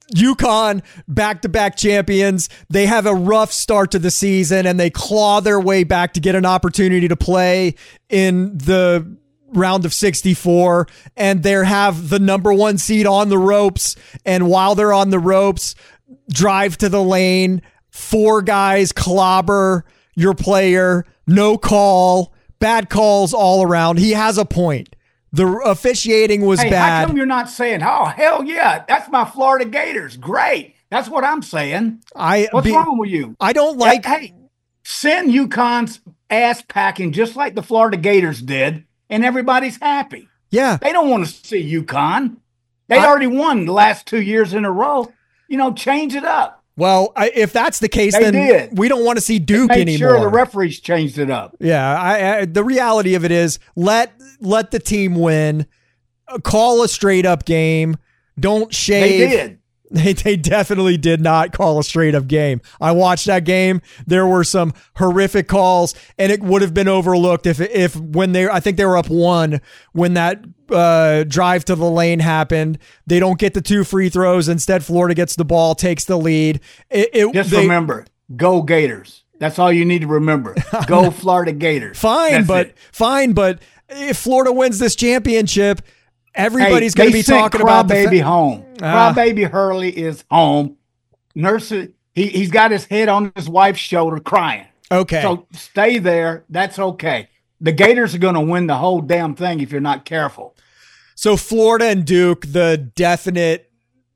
UConn, back-to-back champions. They have a rough start to the season, and they claw their way back to get an opportunity to play in the round of sixty-four, and they have the number one seed on the ropes. And while they're on the ropes, drive to the lane, four guys clobber your player, no call, bad calls all around. He has a point. The officiating was hey, bad. How come you're not saying, oh, hell yeah, that's my Florida Gators. Great. That's what I'm saying. I What's be, wrong with you? I don't like. Hey, send UConn's ass packing just like the Florida Gators did, and everybody's happy. Yeah. They don't want to see UConn. They I, already won the last two years in a row. You know, change it up. Well, I, if that's the case, they then did. we don't want to see Duke Make anymore. Sure, the referees changed it up. Yeah, I, I, the reality of it is let let the team win. Call a straight up game. Don't shave. They did. They, they definitely did not call a straight up game. I watched that game. There were some horrific calls, and it would have been overlooked if if when they I think they were up one when that uh, drive to the lane happened. They don't get the two free throws. Instead, Florida gets the ball, takes the lead. It, it, Just they, remember, go Gators. That's all you need to remember. Go Florida Gators. Fine, That's but it. fine, but if Florida wins this championship, everybody's hey, going to be talking about the baby fa- home. Ah. Crybaby Hurley is home. Nurse, he he's got his head on his wife's shoulder, crying. Okay, so stay there. That's okay. The Gators are going to win the whole damn thing if you're not careful. So Florida and Duke, the definite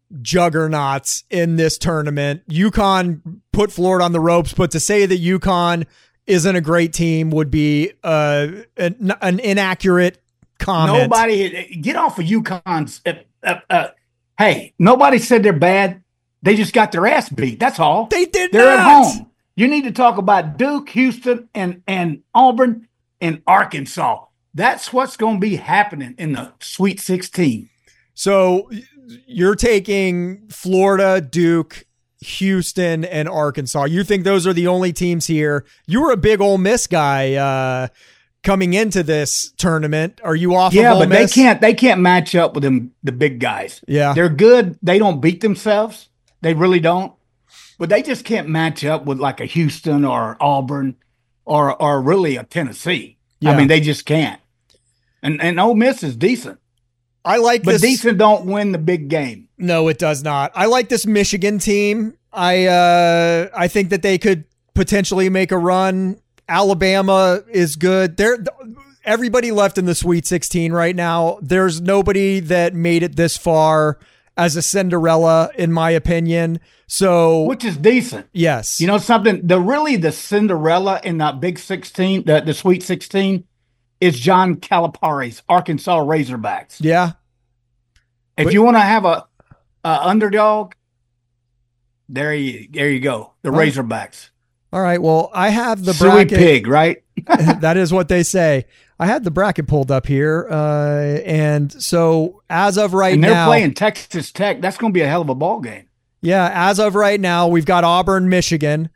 juggernauts in this tournament. UConn put Florida on the ropes, but to say that UConn isn't a great team would be uh, an, an inaccurate comment. Nobody get off of UConn's. Uh, uh, uh, hey, nobody said they're bad. They just got their ass beat. That's all. They did. They're not. at home. You need to talk about Duke, Houston, and and Auburn and Arkansas. That's what's going to be happening in the Sweet sixteen. So you're taking Florida, Duke, Houston, and Arkansas. You think those are the only teams here? You were a big Ole Miss guy uh, coming into this tournament. Are you off yeah, of Ole but Miss? they can't they can't match up with them the big guys. Yeah. They're good. They don't beat themselves. They really don't. But they just can't match up with like a Houston or Auburn or or really a Tennessee. Yeah. I mean, they just can't. And and Ole Miss is decent. I like but this. decent don't win the big game. No, it does not. I like this Michigan team. I uh, I think that they could potentially make a run. Alabama is good. They're everybody left in the Sweet sixteen right now. There's nobody that made it this far as a Cinderella, in my opinion. So, which is decent. Yes. You know something? The really the Cinderella in that Big sixteen, the, the Sweet sixteen, is John Calipari's Arkansas Razorbacks. Yeah. If but, you want to have a, a underdog, there you there you go. The well, Razorbacks. All right. Well, I have the Suey bracket. Pig, right? That is what they say. I had the bracket pulled up here, uh, and so as of right and they're now, playing Texas Tech. That's going to be a hell of a ball game. Yeah, as of right now, we've got Auburn, Michigan.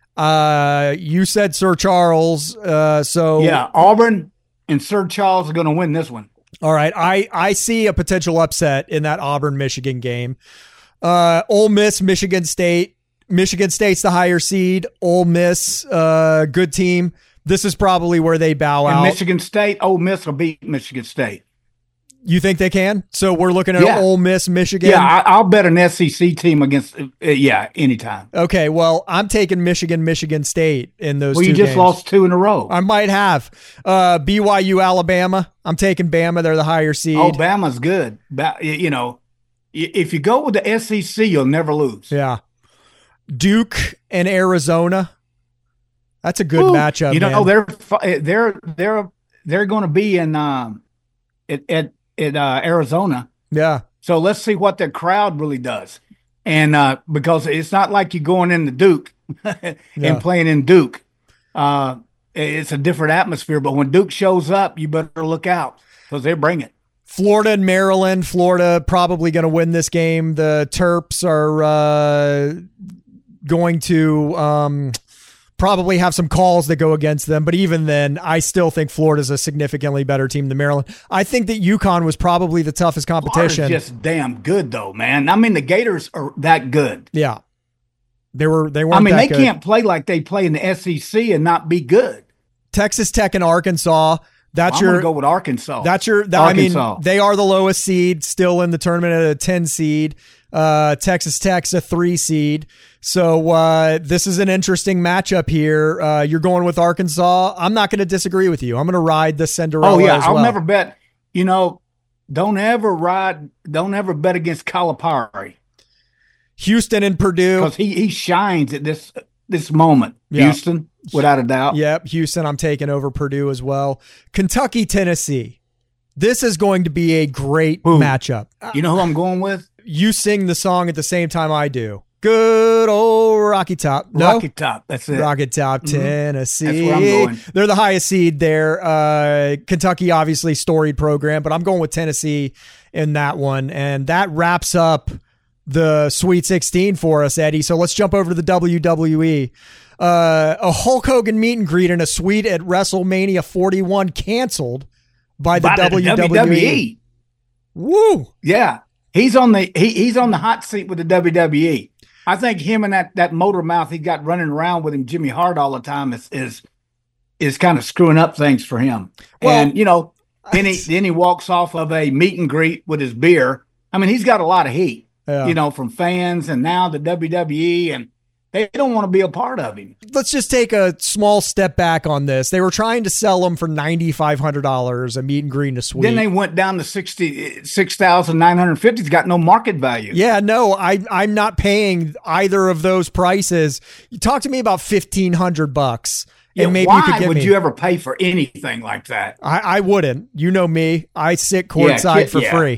Uh, you said Sir Charles, uh, so yeah, Auburn and Sir Charles are going to win this one. All right, I I see a potential upset in that Auburn Michigan game. Uh, Ole Miss, Michigan State. Michigan State's the higher seed. Ole Miss, uh, good team. This is probably where they bow and out. Michigan State, Ole Miss will beat Michigan State. You think they can? So we're looking at yeah. Ole Miss, Michigan. Yeah, I, I'll bet an S E C team against. Uh, yeah, anytime. Okay, well, I'm taking Michigan, Michigan State in those. Well, two you just games. lost two in a row. I might have. Uh, B Y U, Alabama. I'm taking Bama. They're the higher seed. Oh, Bama's good. Ba- you know, if you go with the S E C, you'll never lose. Yeah. Duke and Arizona. That's a good Ooh, matchup. You know, man. they're they're they're they're going to be in um, at at, at uh, Arizona. Yeah. So let's see what their crowd really does, and uh, because it's not like you're going into Duke and yeah. playing in Duke. Uh, it's a different atmosphere. But when Duke shows up, you better look out because they bring it. Florida and Maryland. Florida probably going to win this game. The Terps are uh, going to. Um, Probably have some calls that go against them, but even then, I still think Florida's a significantly better team than Maryland. I think that UConn was probably the toughest competition. Florida's just damn good, though, man. I mean, the Gators are that good. Yeah, they were. They weren't. I mean, that they good. can't play like they play in the S E C and not be good. Texas Tech and Arkansas. That's well, I'm your gonna go with Arkansas. That's your. That, I mean, they are the lowest seed, still in the tournament at a ten seed. Uh, Texas Tech's a three seed. So uh, this is an interesting matchup here. Uh, you're going with Arkansas. I'm not going to disagree with you. I'm going to ride the Cinderella. Oh yeah, as I'll well. never bet. You know, don't ever ride. Don't ever bet against Calipari. Houston and Purdue, because he he shines at this this moment. Yeah. Houston, without a doubt. Yep, Houston. I'm taking over Purdue as well. Kentucky, Tennessee. This is going to be a great Ooh. matchup. You know who I'm going with? You sing the song at the same time I do. Good old Rocky Top. No? Rocky Top. That's it. Rocky Top, Mm-hmm. Tennessee. That's where I'm going. They're the highest seed there. Uh, Kentucky, obviously, storied program, but I'm going with Tennessee in that one. And that wraps up the Sweet sixteen for us, Eddie. So let's jump over to the W W E. Uh, a Hulk Hogan meet and greet in a suite at WrestleMania forty-one canceled by the, By the W W E. W W E. Woo! Yeah, he's on the he, he's on the hot seat with the W W E. I think him and that that motor mouth he got running around with him, Jimmy Hart, all the time is is is kind of screwing up things for him. Well, and you know, then he then he walks off of a meet and greet with his beer. I mean, he's got a lot of heat, Yeah. you know, from fans and now the W W E, and they don't want to be a part of him. Let's just take a small step back on this. They were trying to sell him for nine thousand five hundred dollars, a meet and greet in a suite. Then they went down to sixty-six thousand nine hundred fifty. It's got no market value. Yeah, no, I, I'm not paying either of those prices. You talk to me about fifteen hundred bucks, and Yeah, maybe why you could get would me. you ever pay for anything like that? I, I wouldn't. You know me. I sit courtside kid- for yeah. free.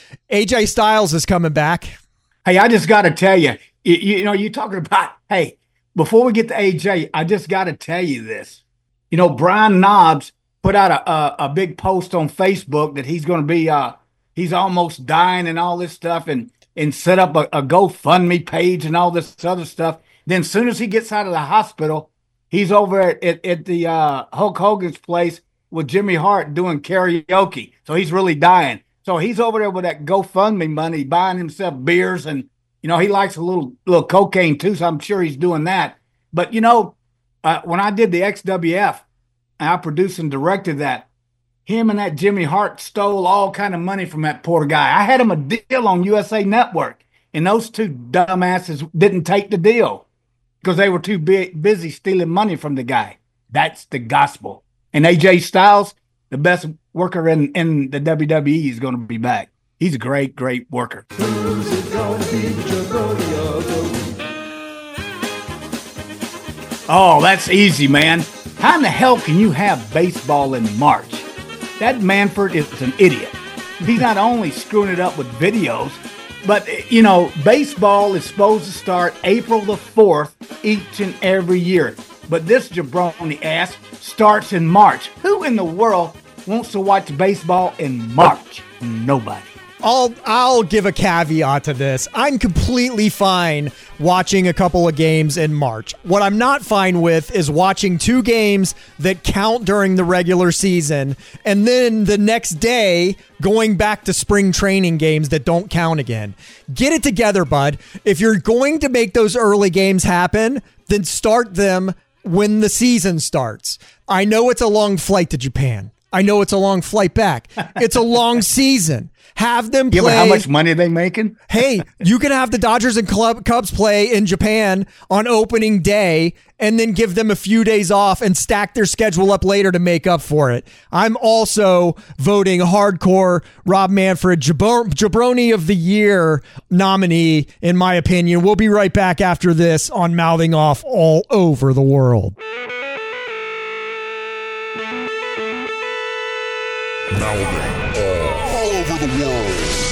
A J Styles is coming back. Hey, I just got to tell you, you, you know, you're talking about, hey, before we get to A J, I just got to tell you this. You know, Brian Knobs put out a, a, a big post on Facebook that he's going to be, uh, he's almost dying and all this stuff, and, and set up a, a GoFundMe page and all this other stuff. Then as soon as he gets out of the hospital, he's over at, at, at the uh, Hulk Hogan's place with Jimmy Hart doing karaoke. So he's really dying. So he's over there with that GoFundMe money, buying himself beers, and you know he likes a little little cocaine too. So I'm sure he's doing that. But you know, uh, when I did the X W F, and I produced and directed that, him and that Jimmy Hart stole all kind of money from that poor guy. I had him a deal on U S A Network, and those two dumbasses didn't take the deal because they were too big, busy stealing money from the guy. That's the gospel. And A J Styles, the best worker in, in the W W E, is going to be back. He's a great, great worker. Oh, that's easy, man. How in the hell can you have baseball in March? That Manfred is an idiot. He's not only screwing it up with videos, but, you know, baseball is supposed to start April the fourth each and every year. But this jabroni ass starts in March. Who in the world wants to watch baseball in March? Nobody. I'll I'll give a caveat to this. I'm completely fine watching a couple of games in March. What I'm not fine with is watching two games that count during the regular season and then the next day going back to spring training games that don't count again. Get it together, bud. If you're going to make those early games happen, then start them when the season starts. I know it's a long flight to Japan. I know it's a long flight back. It's a long season. Have them play. Yeah, but how much money are they making? Hey, you can have the Dodgers and Club, Cubs play in Japan on opening day and then give them a few days off and stack their schedule up later to make up for it. I'm also voting hardcore Rob Manfred Jabro- Jabroni of the Year nominee, in my opinion. We'll be right back after this on Mouthing Off All Over the World. Mouthing all over the world.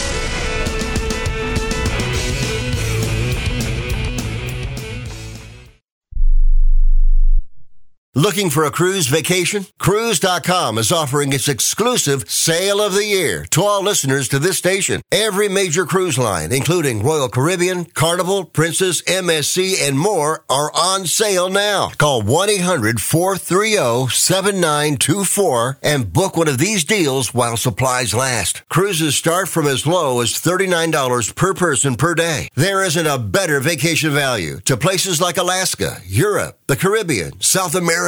Looking for a cruise vacation? Cruise dot com is offering its exclusive Sale of the Year to all listeners to this station. Every major cruise line, including Royal Caribbean, Carnival, Princess, M S C, and more, are on sale now. Call one eight hundred four three zero seven nine two four and book one of these deals while supplies last. Cruises start from as low as thirty-nine dollars per person per day. There isn't a better vacation value to places like Alaska, Europe, the Caribbean, South America,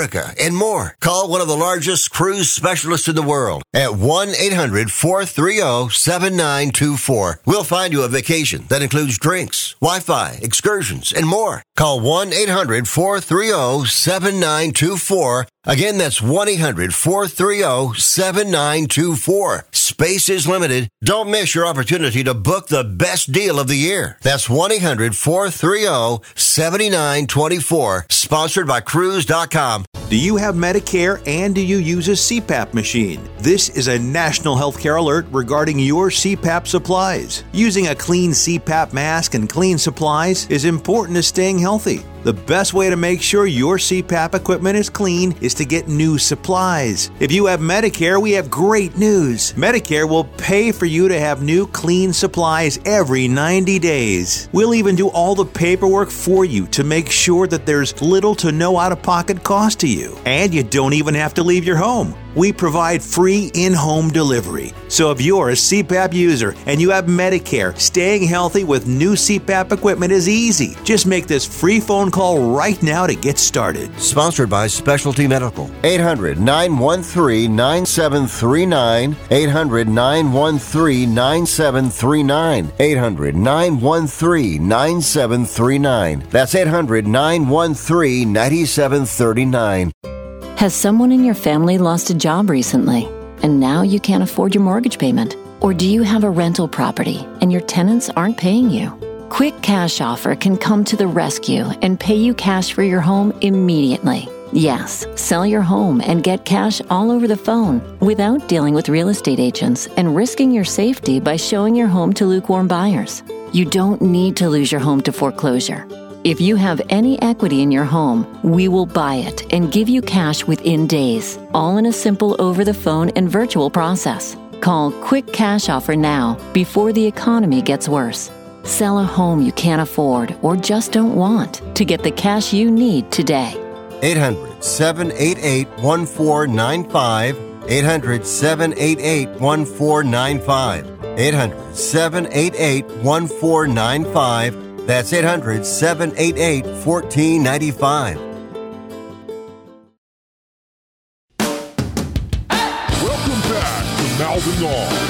America, and more. Call one of the largest cruise specialists in the world at one eight hundred four three zero seven nine two four. We'll find you a vacation that includes drinks, Wi-Fi, excursions, and more. Call one eight hundred four three zero seven nine two four. Again, that's one eight hundred four three zero seven nine two four. Space is limited. Don't miss your opportunity to book the best deal of the year. That's one eight hundred four three zero seven nine two four. Sponsored by Cruise dot com. Do you have Medicare and do you use a C PAP machine? This is a national healthcare alert regarding your C PAP supplies. Using a clean C PAP mask and clean supplies is important to staying healthy. The best way to make sure your C PAP equipment is clean is to get new supplies. If you have Medicare, we have great news. Medicare will pay for you to have new clean supplies every ninety days. We'll even do all the paperwork for you to make sure that there's little to no out-of-pocket cost to you. And you don't even have to leave your home. We provide free in-home delivery. So if you're a C PAP user and you have Medicare, staying healthy with new C PAP equipment is easy. Just make this free phone call right now to get started. Sponsored by Specialty Medical. eight hundred nine one three nine seven three nine. eight hundred nine one three nine seven three nine. eight hundred nine one three nine seven three nine. That's eight hundred nine one three nine seven three nine. Has someone in your family lost a job recently, and now you can't afford your mortgage payment? Or do you have a rental property and your tenants aren't paying you? Quick Cash Offer can come to the rescue and pay you cash for your home immediately. Yes, sell your home and get cash all over the phone without dealing with real estate agents and risking your safety by showing your home to lukewarm buyers. You don't need to lose your home to foreclosure. If you have any equity in your home, we will buy it and give you cash within days, all in a simple over-the-phone and virtual process. Call Quick Cash Offer now before the economy gets worse. Sell a home you can't afford or just don't want to get the cash you need today. eight hundred seven eight eight one four nine five. eight hundred seven eight eight one four nine five. eight hundred seven eight eight one four nine five. That's eight hundred seven eight eight one four nine five. Welcome back to Mouthing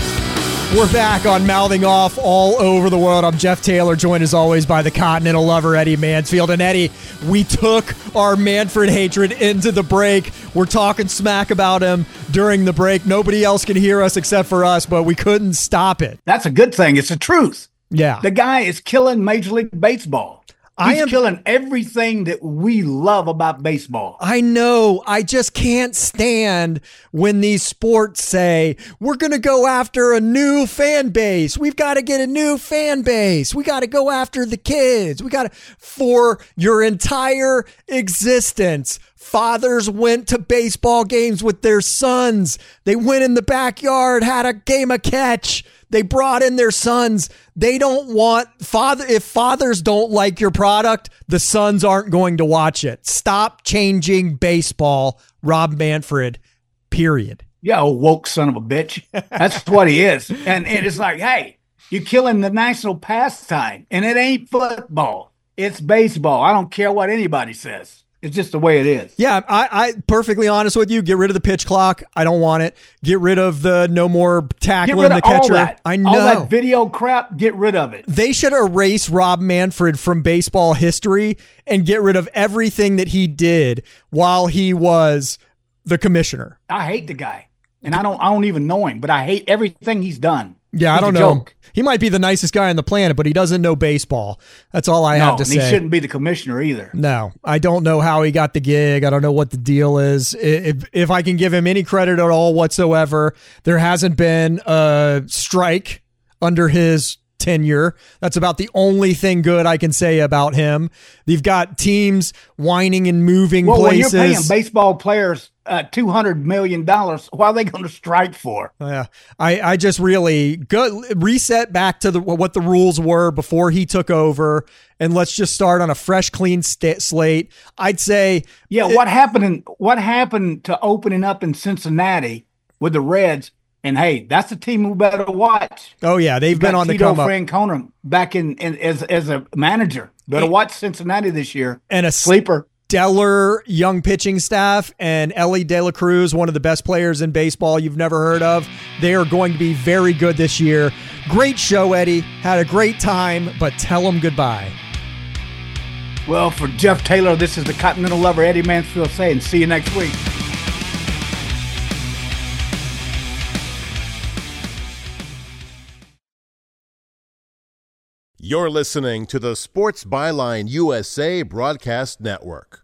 Off. We're back on Mouthing Off all over the world. I'm Jeff Taylor, joined as always by the Continental Lover, Eddie Mansfield. And Eddie, we took our Manfred hatred into the break. We're talking smack about him during the break. Nobody else can hear us except for us, but we couldn't stop it. That's a good thing. It's the truth. Yeah. The guy is killing Major League Baseball. He's I am killing everything that we love about baseball. I know. I just can't stand when these sports say, we're going to go after a new fan base. We've got to get a new fan base. We got to go after the kids. We got to, for your entire existence, fathers went to baseball games with their sons. They went in the backyard, had a game of catch. They brought in their sons. They don't want father. If fathers don't like your product, the sons aren't going to watch it. Stop changing baseball, Rob Manfred, period. Yeah, old woke son of a bitch. That's what he is. And, and it's like, hey, you're killing the national pastime. And it ain't football. It's baseball. I don't care what anybody says. It's just the way it is. Yeah, I, I perfectly honest with you. Get rid of the pitch clock. I don't want it. Get rid of the no more tackling the catcher. All that. I know. All that video crap, get rid of it. They should erase Rob Manfred from baseball history and get rid of everything that he did while he was the commissioner. I hate the guy. And I don't I don't even know him, but I hate everything he's done. Yeah, he's I don't know. Joke. He might be the nicest guy on the planet, but he doesn't know baseball. That's all I no, have to and say. He shouldn't be the commissioner either. No, I don't know how he got the gig. I don't know what the deal is. If, if I can give him any credit at all whatsoever, there hasn't been a strike under his tenure. That's about the only thing good I can say about him. You've got teams whining and moving well, places. Well, you're paying baseball players uh, two hundred million dollars. What are they going to strike for? Yeah, I, I just really go reset back to the, what the rules were before he took over, and let's just start on a fresh, clean st- slate. I'd say, yeah. It, what happened? In, what happened to opening up in Cincinnati with the Reds? And hey, that's the team we better watch. Oh yeah, they've been on the come up. Tito Francona back in, in as as a manager. Better watch Cincinnati this year. And a sleeper. stellar young pitching staff, and Ellie De La Cruz, one of the best players in baseball you've never heard of. They are going to be very good this year. Great show, Eddie. Had a great time, but tell them goodbye. Well, for Jeff Taylor, this is the Continental Lover, Eddie Mansfield, saying see you next week. You're listening to the Sports Byline U S A Broadcast Network.